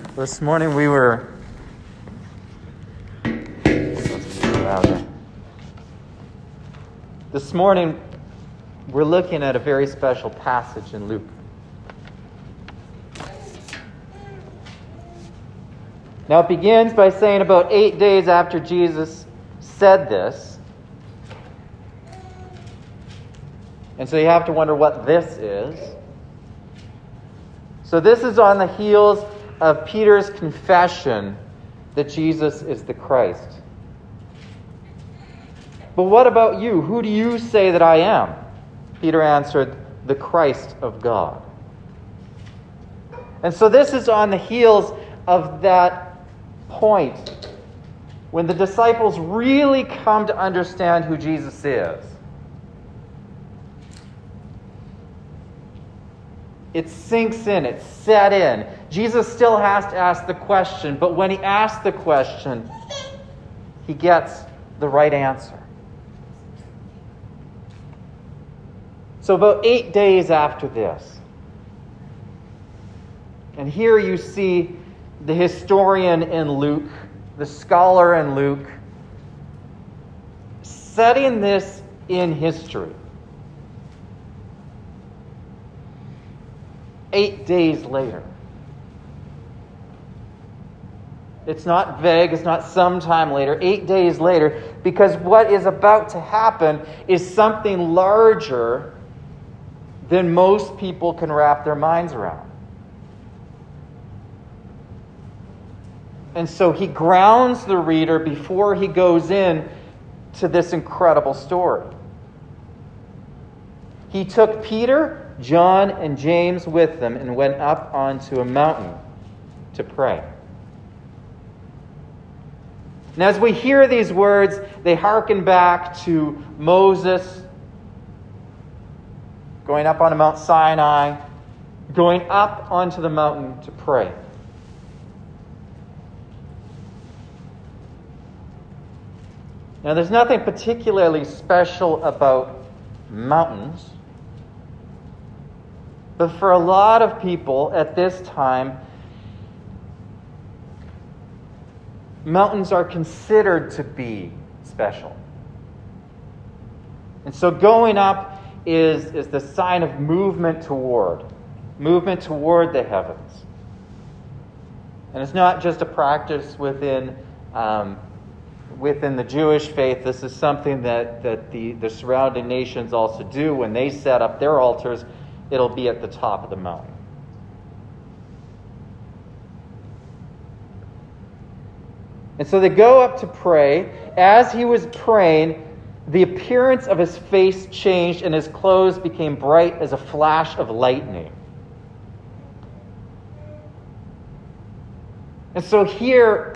This morning we were we're looking at a very special passage in Luke. Now it begins by saying about 8 days after Jesus said this. And so you have to wonder what this is. So this is on the heels of Peter's confession that Jesus is the Christ. But what about you? Who do you say that I am? Peter answered, the Christ of God. And so this is on the heels of that point when the disciples really come to understand who Jesus is. It sinks in, it's set in. Jesus still has to ask the question, but when he asks the question, he gets the right answer. So about 8 days after this, and here you see the historian in Luke, the scholar in Luke, setting this in history. 8 days later. It's not vague, it's not sometime later, 8 days later, because what is about to happen is something larger than most people can wrap their minds around. And so he grounds the reader before he goes in to this incredible story. He took Peter, John, and James with them and went up onto a mountain to pray. And as we hear these words, they hearken back to Moses going up on Mount Sinai, going up onto the mountain to pray. Now, there's nothing particularly special about mountains. But for a lot of people at this time, mountains are considered to be special. And so going up is the sign of movement toward the heavens. And it's not just a practice within the Jewish faith. This is something that the surrounding nations also do. When they set up their altars, it'll be at the top of the mountain. And so they go up to pray. As he was praying, the appearance of his face changed and his clothes became bright as a flash of lightning. And so here,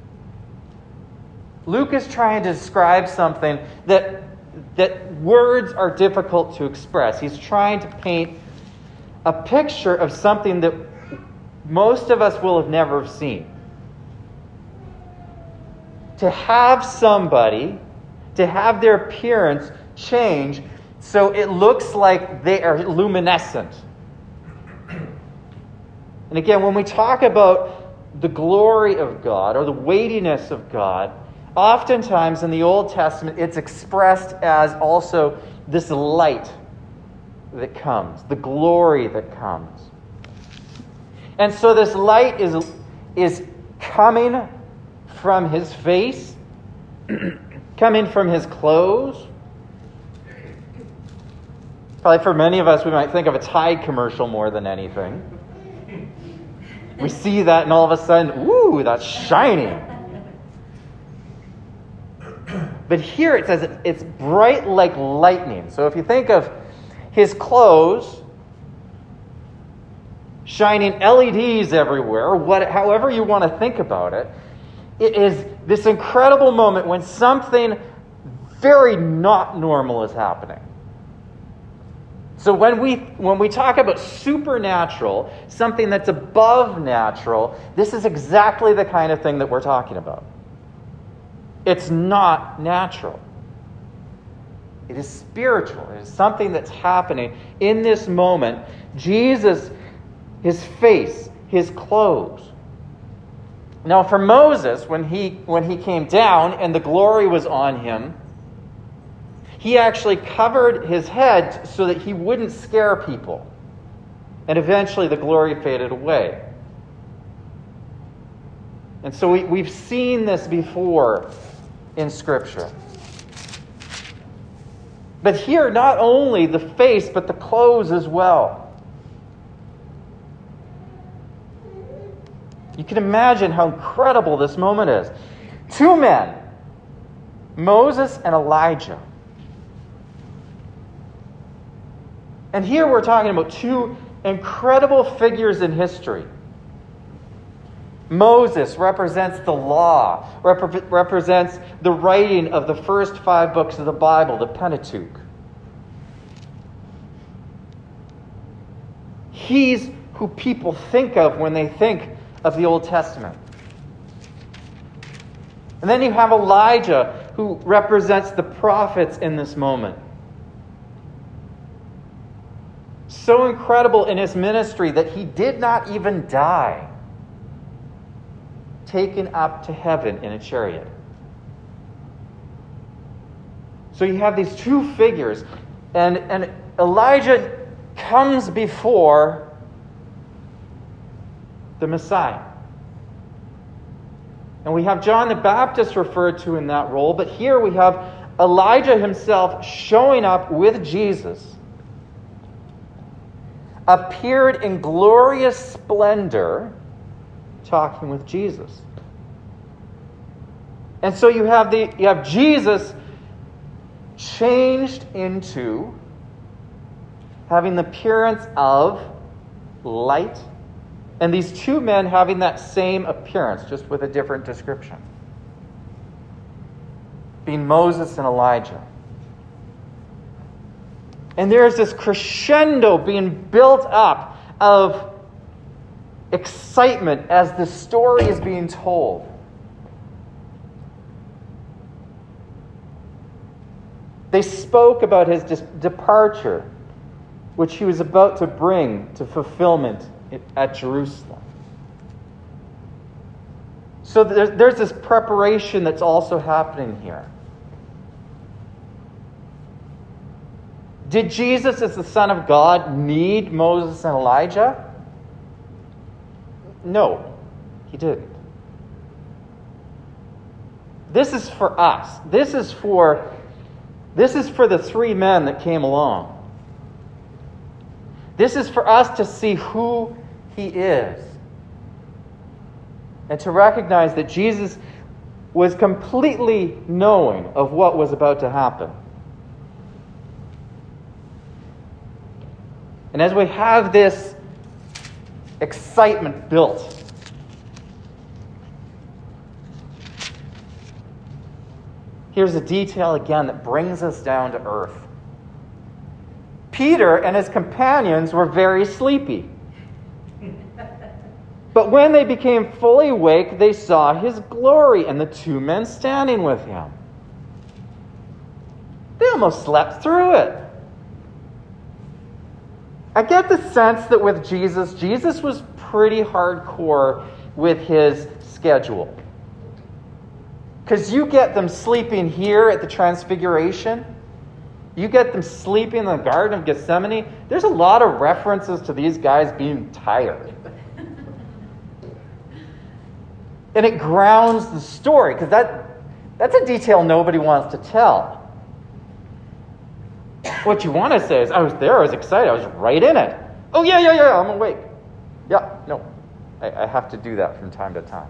Luke is trying to describe something that words are difficult to express. He's trying to paint a picture of something that most of us will have never seen. To have somebody, to have their appearance change so it looks like they are luminescent. And again, when we talk about the glory of God or the weightiness of God, oftentimes in the Old Testament, it's expressed as also this light that comes, the glory that comes. And so this light is coming from his face, coming from his clothes. Probably for many of us, we might think of a Tide commercial more than anything. We see that and all of a sudden, ooh, that's shining. But here it says it's bright like lightning. So if you think of his clothes shining LEDs everywhere, however you want to think about it, it is this incredible moment when something very not normal is happening. So when we talk about supernatural, something that's above natural, this is exactly the kind of thing that we're talking about. It's not natural. It is spiritual. It is something that's happening in this moment. Jesus, his face, his clothes, Now for Moses, when he came down and the glory was on him, he actually covered his head so that he wouldn't scare people. And eventually the glory faded away. And so we've seen this before in Scripture. But here, not only the face, but the clothes as well. You can imagine how incredible this moment is. Two men, Moses and Elijah. And here we're talking about two incredible figures in history. Moses represents the law, represents the writing of the first 5 books of the Bible, the Pentateuch. He's who people think of when they think of the Old Testament. And then you have Elijah, who represents the prophets in this moment. So incredible in his ministry that he did not even die, taken up to heaven in a chariot. So you have these two figures, and Elijah comes before the Messiah. And we have John the Baptist referred to in that role, but here we have Elijah himself showing up with Jesus, appeared in glorious splendor, talking with Jesus. And so you have Jesus changed into having the appearance of light, and these two men having that same appearance, just with a different description, being Moses and Elijah. And there's this crescendo being built up of excitement as the story is being told. They spoke about his departure, which he was about to bring to fulfillment at Jerusalem. So there's this preparation that's also happening here. Did Jesus, as the Son of God, need Moses and Elijah? No, he didn't. This is for us. This is for the 3 men that came along. This is for us to see who he is. And to recognize that Jesus was completely knowing of what was about to happen. And as we have this excitement built, here's a detail again that brings us down to earth. Peter and his companions were very sleepy. But when they became fully awake, they saw his glory and the 2 men standing with him. They almost slept through it. I get the sense that with Jesus was pretty hardcore with his schedule. Because you get them sleeping here at the Transfiguration. You get them sleeping in the Garden of Gethsemane. There's a lot of references to these guys being tired. And it grounds the story, because that's a detail nobody wants to tell. What you want to say is, I was there, I was excited, I was right in it. Oh, yeah, I'm awake. Yeah, no, I have to do that from time to time.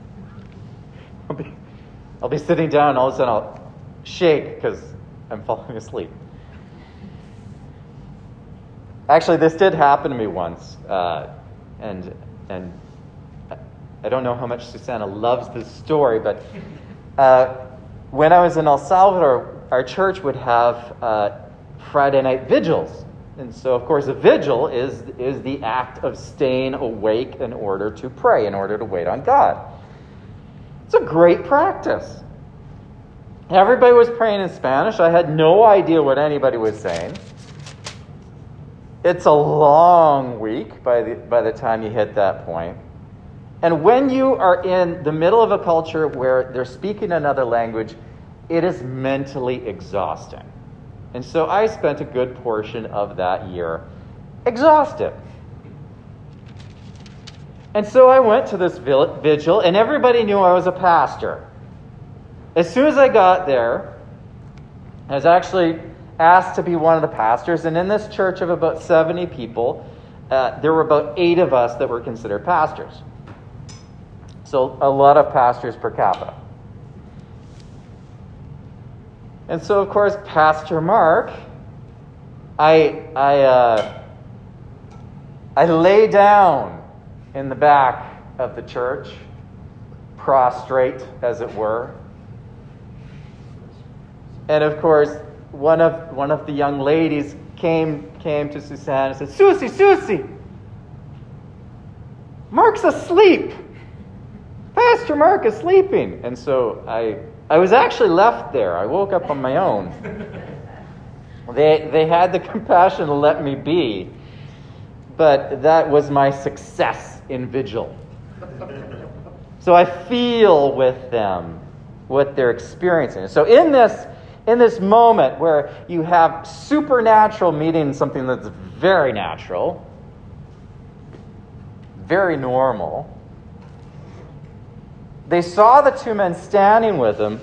I'll be sitting down and all of a sudden I'll shake because I'm falling asleep. Actually, this did happen to me once, and I don't know how much Susanna loves this story, but when I was in El Salvador, our church would have Friday night vigils. And so, of course, a vigil is the act of staying awake in order to pray, in order to wait on God. It's a great practice. Everybody was praying in Spanish. I had no idea what anybody was saying. It's a long week by the time you hit that point. And when you are in the middle of a culture where they're speaking another language, it is mentally exhausting. And so I spent a good portion of that year exhausted. And so I went to this vigil, and everybody knew I was a pastor. As soon as I got there, I was actually asked to be one of the pastors, and in this church of about 70 people, there were about 8 of us that were considered pastors. So a lot of pastors per capita. And so, of course, Pastor Mark, I lay down in the back of the church, prostrate, as it were. And of course, one of the young ladies came to Suzanne and said, Susie, Mark's asleep. Pastor Mark is sleeping. And so I was actually left there. I woke up on my own. They had the compassion to let me be, but that was my success in vigil. So I feel with them what they're experiencing. So in this moment where you have supernatural meeting something that's very natural, very normal, they saw the 2 men standing with him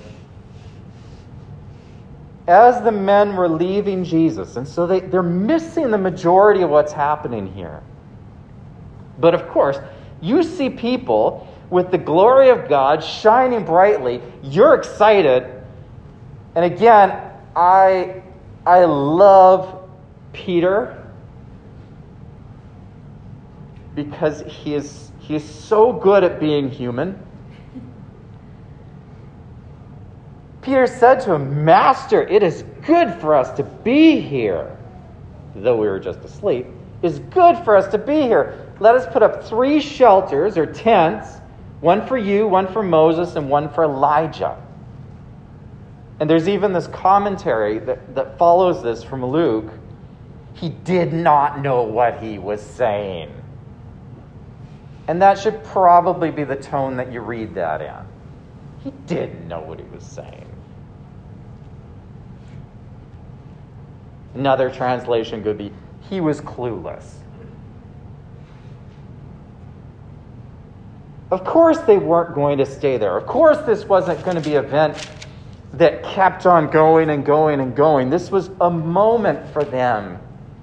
as the men were leaving Jesus. And so they're missing the majority of what's happening here. But of course, you see people with the glory of God shining brightly. You're excited. And again, I love Peter because he is so good at being human. Peter said to him, Master, it is good for us to be here. Though we were just asleep, it is good for us to be here. Let us put up 3 shelters or tents, one for you, one for Moses, and one for Elijah. And there's even this commentary that follows this from Luke. He did not know what he was saying. And that should probably be the tone that you read that in. He didn't know what he was saying. Another translation could be, he was clueless. Of course they weren't going to stay there. Of course this wasn't going to be an event that kept on going and going and going. This was a moment for them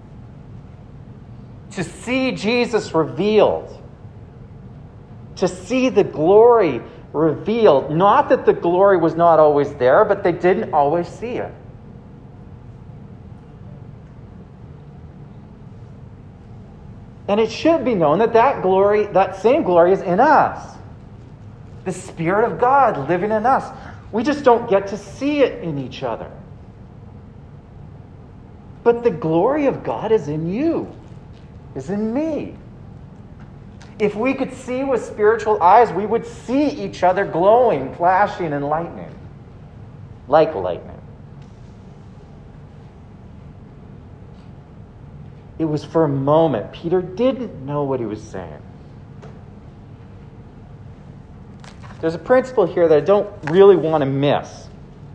to see Jesus revealed, to see the glory revealed. Not that the glory was not always there, but they didn't always see it. And it should be known that glory, that same glory, is in us. The Spirit of God living in us. We just don't get to see it in each other. But the glory of God is in you, is in me. If we could see with spiritual eyes, we would see each other glowing, flashing, and lightning. Like lightning. It was for a moment. Peter didn't know what he was saying. There's a principle here that I don't really want to miss.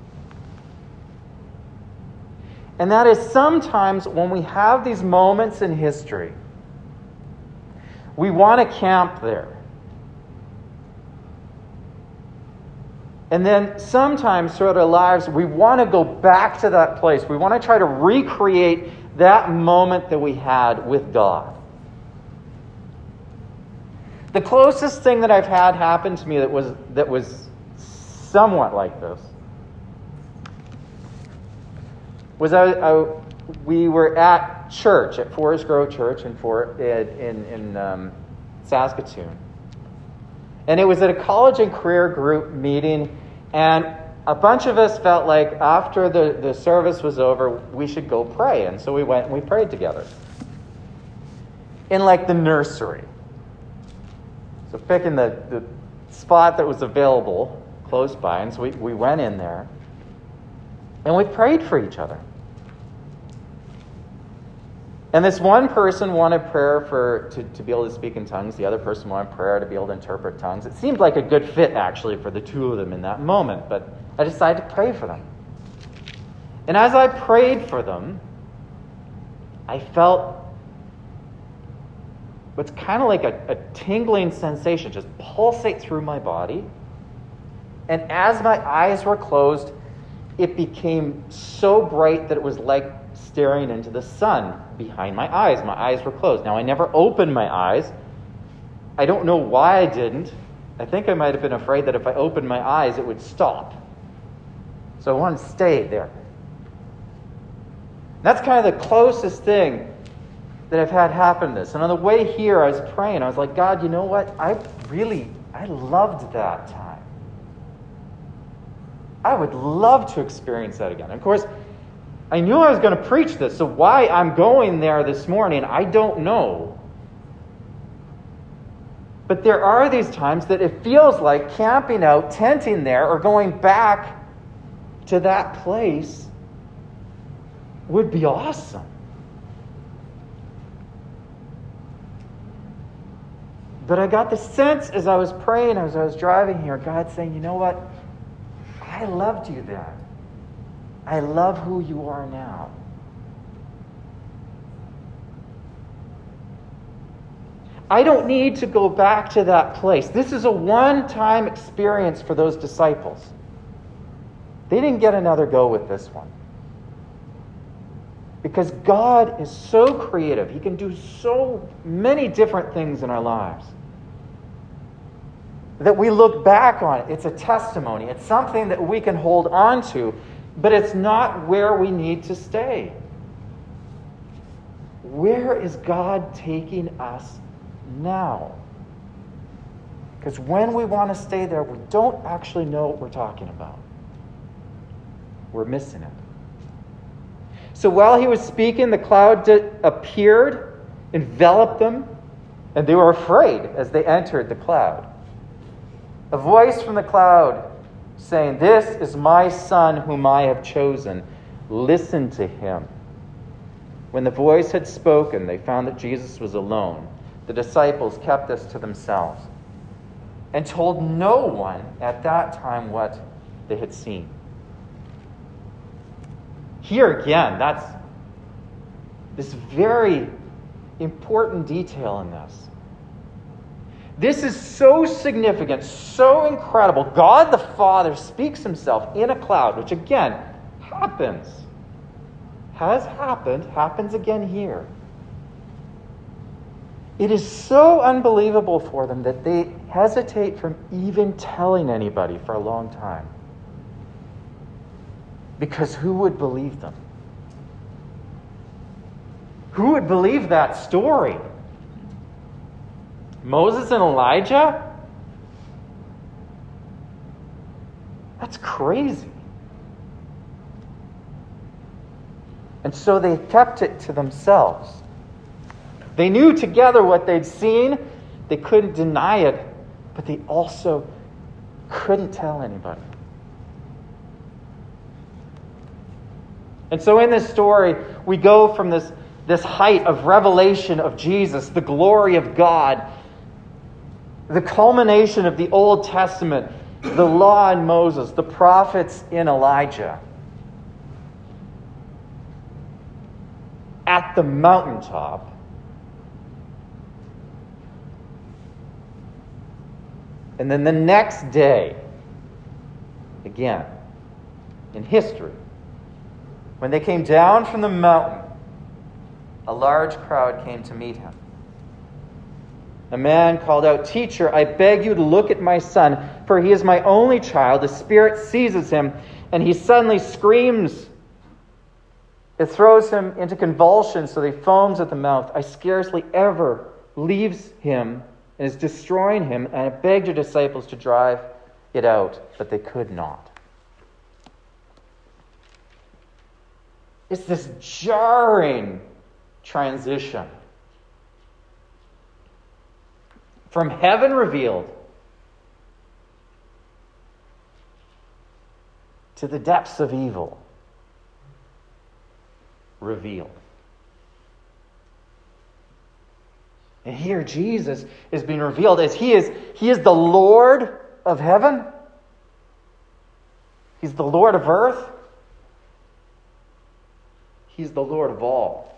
And that is sometimes when we have these moments in history, we want to camp there. And then sometimes throughout our lives, we want to go back to that place. We want to try to recreate that moment that we had with God. The closest thing that I've had happen to me that was somewhat like this was we were at church, at Forest Grove Church in Saskatoon. And it was at a college and career group meeting, and a bunch of us felt like after the service was over, we should go pray. And so we went and we prayed together. In like the nursery. So picking the spot that was available close by. And so we went in there. And we prayed for each other. And this one person wanted prayer to be able to speak in tongues. The other person wanted prayer to be able to interpret tongues. It seemed like a good fit, actually, for the two of them in that moment. But I decided to pray for them. And as I prayed for them, I felt what's kind of like a tingling sensation just pulsate through my body. And as my eyes were closed, it became so bright that it was like staring into the sun behind my eyes. My eyes were closed. Now, I never opened my eyes. I don't know why I didn't. I think I might have been afraid that if I opened my eyes, it would stop. So I wanted to stay there. That's kind of the closest thing that I've had happen to this. And on the way here, I was praying. I was like, God, you know what? I loved that time. I would love to experience that again. Of course, I knew I was going to preach this, so why I'm going there this morning, I don't know. But there are these times that it feels like camping out, tenting there, or going back to that place would be awesome. But I got the sense as I was praying, as I was driving here, God saying, you know what? I loved you then. I love who you are now. I don't need to go back to that place. This is a one-time experience for those disciples. They didn't get another go with this one. Because God is so creative. He can do so many different things in our lives. That we look back on it. It's a testimony. It's something that we can hold on to. But it's not where we need to stay. Where is God taking us now? Because when we want to stay there, we don't actually know what we're talking about. We're missing it. So while he was speaking, the cloud appeared, enveloped them, and they were afraid as they entered the cloud. A voice from the cloud saying, "This is my son whom I have chosen. Listen to him." When the voice had spoken, they found that Jesus was alone. The disciples kept this to themselves and told no one at that time what they had seen. Here again, that's this very important detail in this. This is so significant, so incredible. God the Father speaks himself in a cloud, which again happens. Has happened, happens again here. It is so unbelievable for them that they hesitate from even telling anybody for a long time. Because who would believe them? Who would believe that story? Moses and Elijah? That's crazy. And so they kept it to themselves. They knew together what they'd seen. They couldn't deny it, but they also couldn't tell anybody. And so in this story, we go from this height of revelation of Jesus, the glory of God, the culmination of the Old Testament, the law in Moses, the prophets in Elijah. At the mountaintop, and then the next day, again, in history, when they came down from the mountain, a large crowd came to meet him. A man called out, "Teacher, I beg you to look at my son, for he is my only child. The spirit seizes him, and he suddenly screams. It throws him into convulsions so that he foams at the mouth. I scarcely ever leaves him and is destroying him, and I begged your disciples to drive it out, but they could not." It's this jarring transition from heaven revealed to the depths of evil revealed. And here Jesus is being revealed as he is the Lord of heaven. He's the Lord of earth. He's the Lord of all.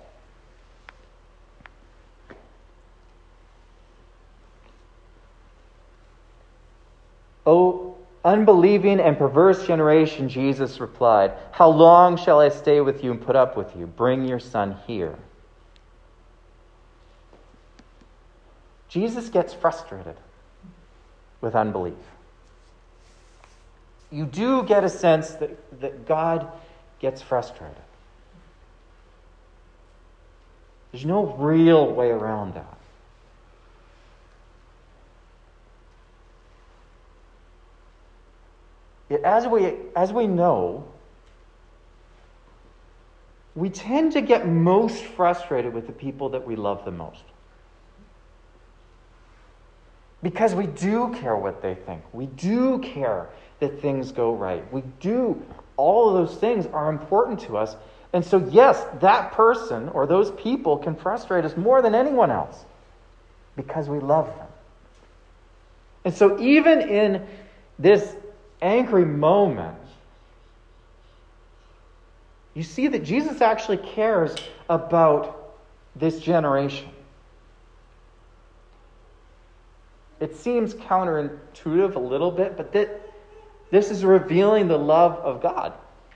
O unbelieving and perverse generation, Jesus replied, how long shall I stay with you and put up with you? Bring your son here. Jesus gets frustrated with unbelief. You do get a sense that God gets frustrated. There's no real way around that. Yet as we know, we tend to get most frustrated with the people that we love the most. Because we do care what they think. We do care that things go right. We do. All of those things are important to us. And so, yes, that person or those people can frustrate us more than anyone else because we love them. And so even in this angry moment, you see that Jesus actually cares about this generation. It seems counterintuitive a little bit, but this is revealing the love of God.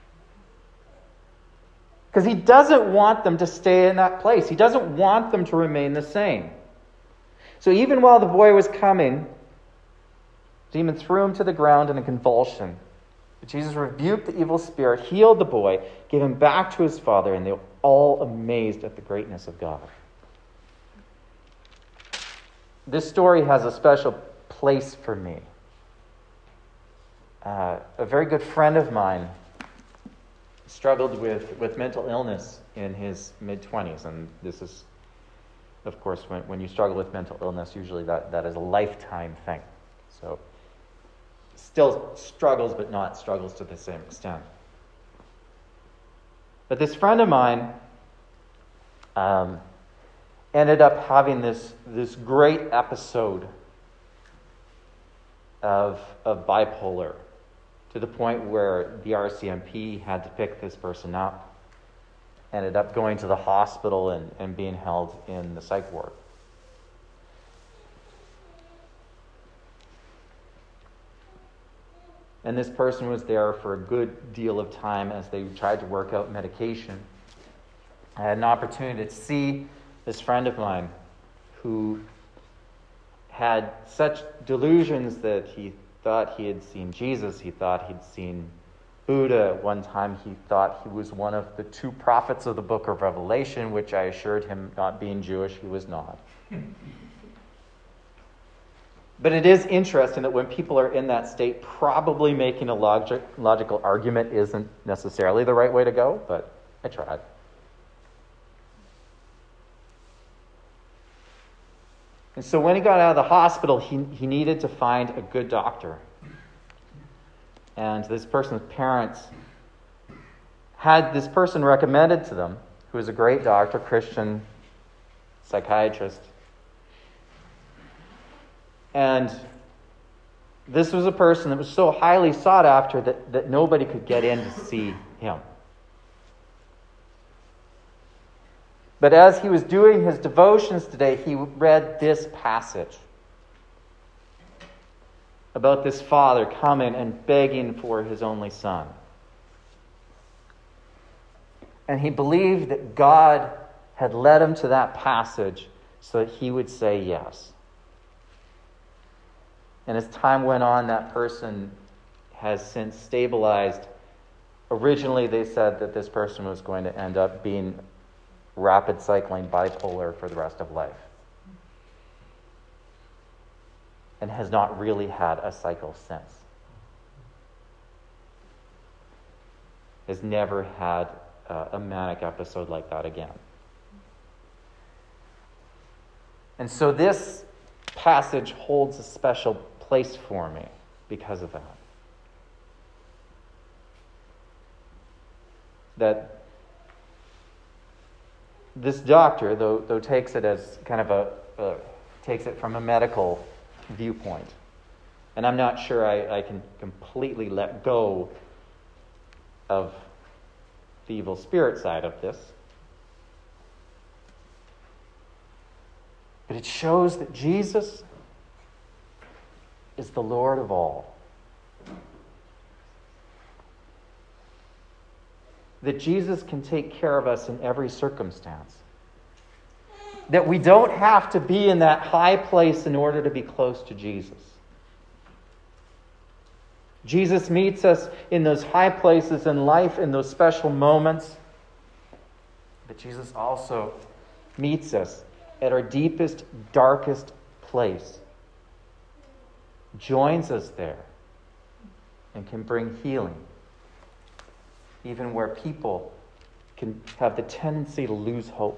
Because he doesn't want them to stay in that place. He doesn't want them to remain the same. So even while the boy was coming, the demon threw him to the ground in a convulsion. But Jesus rebuked the evil spirit, healed the boy, gave him back to his father, and they were all amazed at the greatness of God. This story has a special place for me. A very good friend of mine struggled with mental illness in his mid-20s. And this is, of course, when you struggle with mental illness, usually that is a lifetime thing. So still struggles, but not struggles to the same extent. But this friend of mine ended up having this great episode of bipolar, to the point where the RCMP had to pick this person up. Ended up going to the hospital and being held in the psych ward. And this person was there for a good deal of time as they tried to work out medication. I had an opportunity to see this friend of mine who had such delusions that he thought he had seen Jesus. He thought he'd seen Buddha. One time he thought he was one of the two prophets of the book of Revelation, which I assured him, not being Jewish, he was not. But it is interesting that when people are in that state, probably making a logical argument isn't necessarily the right way to go, but I tried. And so when he got out of the hospital, he needed to find a good doctor. And this person's parents had this person recommended to them, who was a great doctor, Christian psychiatrist. And this was a person that was so highly sought after that nobody could get in to see him. But as he was doing his devotions today, he read this passage about this father coming and begging for his only son. And he believed that God had led him to that passage so that he would say yes. And as time went on, that person has since stabilized. Originally, they said that this person was going to end up being rapid cycling bipolar for the rest of life. And has not really had a cycle since. Has never had a manic episode like that again. And so this passage holds a special place for me because of that. That this doctor, though takes it as kind of takes it from a medical viewpoint. And I'm not sure I can completely let go of the evil spirit side of this. But it shows that Jesus is the Lord of all. That Jesus can take care of us in every circumstance. That we don't have to be in that high place in order to be close to Jesus. Jesus meets us in those high places in life, in those special moments. But Jesus also meets us at our deepest, darkest place. Joins us there and can bring healing. Even where people can have the tendency to lose hope.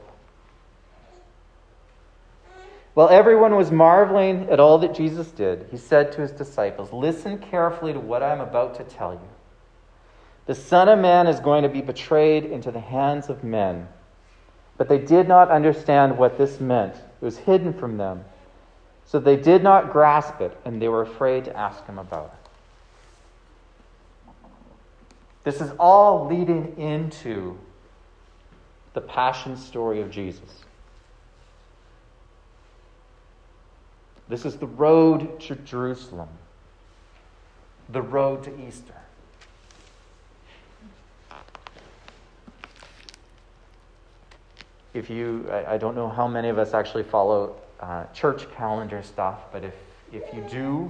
While everyone was marveling at all that Jesus did, he said to his disciples, "Listen carefully to what I'm about to tell you. The Son of Man is going to be betrayed into the hands of men." But they did not understand what this meant. It was hidden from them. So they did not grasp it, and they were afraid to ask him about it. This is all leading into the passion story of Jesus. This is the road to Jerusalem, the road to Easter. If you, I don't know how many of us actually follow church calendar stuff, but if you do,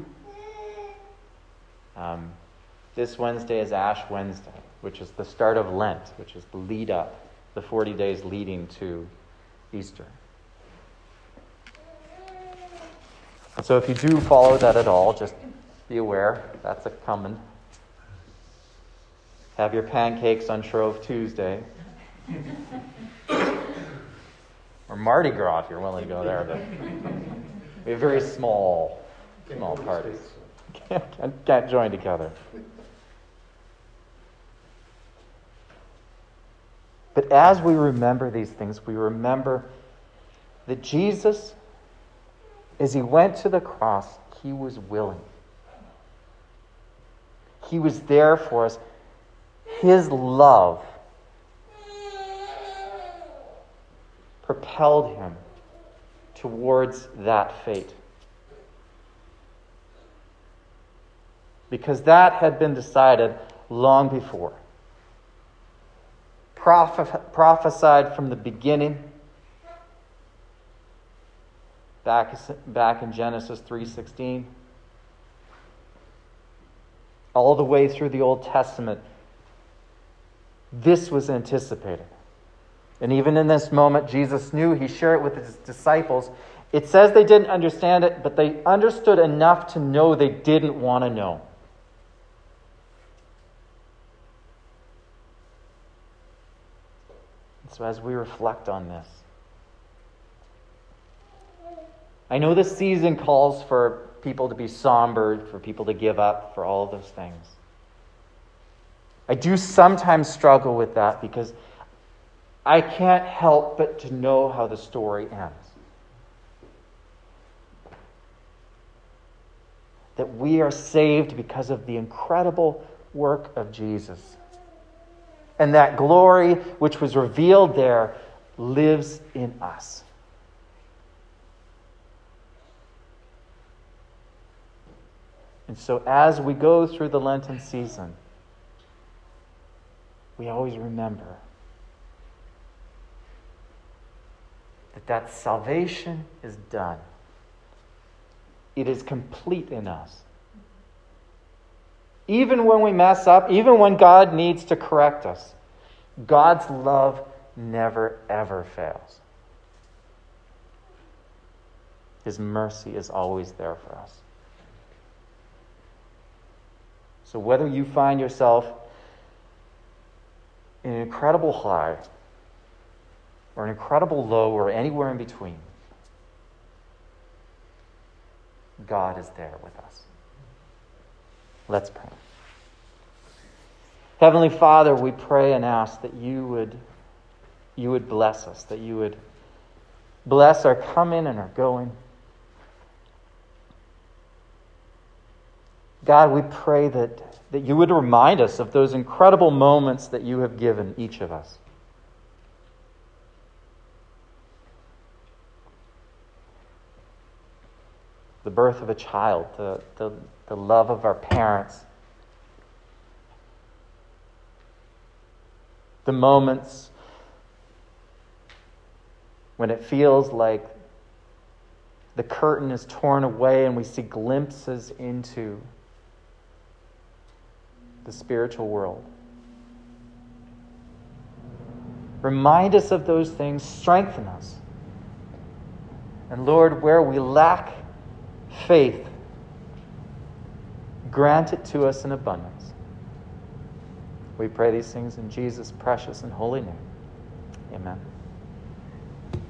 this Wednesday is Ash Wednesday, which is the start of Lent, which is the lead up, the 40 days leading to Easter. And so if you do follow that at all, just be aware, that's a coming. Have your pancakes on Shrove Tuesday. Or Mardi Gras if you're willing to go there. But we have very small parties. Can't join together. But as we remember these things, we remember that Jesus, as he went to the cross, he was willing. He was there for us. His love propelled him towards that fate. Because that had been decided long before. Prophesied from the beginning, back in Genesis 3:16, all the way through the Old Testament. This was anticipated. And even in this moment, Jesus knew. He shared it with his disciples. It says they didn't understand it, but they understood enough to know they didn't want to know. So as we reflect on this, I know this season calls for people to be somber, for people to give up, for all of those things. I do sometimes struggle with that because I can't help but to know how the story ends. That we are saved because of the incredible work of Jesus. And that glory which was revealed there lives in us. And so as we go through the Lenten season, we always remember that salvation is done. It is complete in us. Even when we mess up, even when God needs to correct us, God's love never, ever fails. His mercy is always there for us. So whether you find yourself in an incredible high, or an incredible low, or anywhere in between, God is there with us. Let's pray. Heavenly Father, we pray and ask that you would bless us, that you would Bless our coming and our going. God, we pray that you would remind us of those incredible moments that you have given each of us. The birth of a child, the love of our parents, the moments when it feels like the curtain is torn away and we see glimpses into the spiritual world. Remind us of those things, strengthen us. And Lord, where we lack faith, grant it to us in abundance. We pray these things in Jesus' precious and holy name. Amen.